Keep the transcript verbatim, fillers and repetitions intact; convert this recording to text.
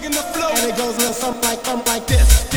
And it goes a little something like, something like this.